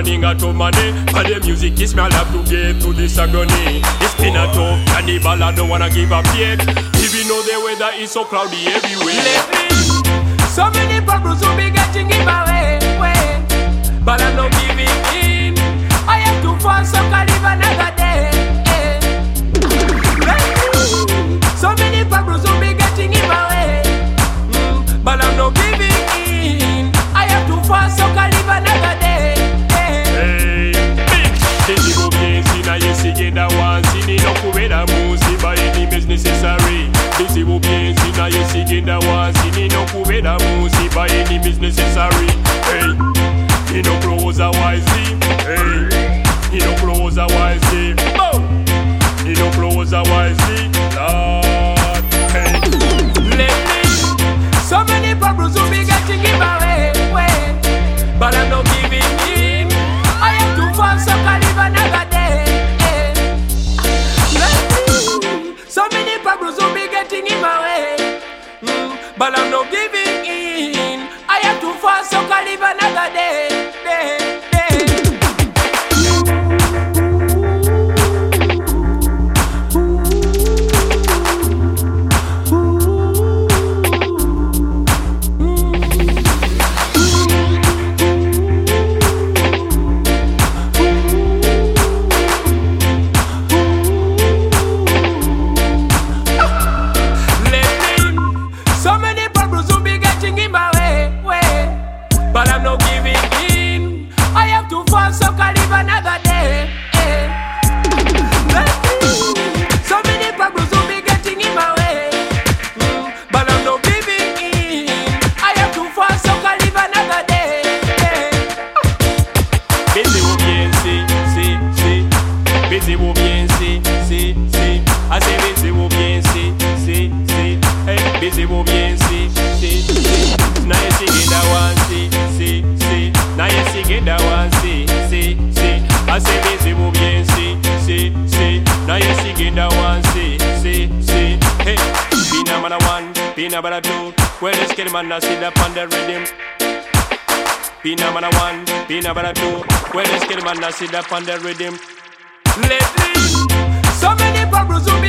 running out of money. And the music is my love to get through this agony. It's been a tough cannibal, I don't wanna give up yet. Even though the weather is so cloudy everywhere. Lately, so many problems will be getting in my way. But I'm not giving in. I have to fall so I live another day. Lately, so many problems will be getting in my way. But I'm not giving in. I have to fall so I live another day. Hey, this will be in Sina, yes, again, that one. Sini, no, Kuweda, Musi, by any means necessary. This will be in Sina, yes, again, that one. Sini, no, Kuweda, Musi, by any means necessary. Hey, he no close a wisely. Hey, he no close a wisely. Oh, he no close a wisely. Lord, hey, lately, so many problems will be getting in my way. But I'm not giving in. I have to fall so I live another day. Lately, so many problems will be getting in my way. But I'm not giving in. I have to fall so I live another day. But I'm not giving in. I have to fall so I live another day. So many problems will be getting in my way. But I'm not giving in. I have to fall so I live another day. Baissez-vous bien, si. Baissez-vous bien, si. I say baissez-vous bien, si. Hey, baissez-vous bien, si. Now you sing that one, see. Now you sing that one, see. I say baissez-vous bien, see. Now you sing that one, see. Hey, Pina man a one, Pina man a two. Where the skitty man a sit up on the rhythm. Pina man a one, Pina man a two. Where the skitty man a sit up on the rhythm. Lately, so many problems.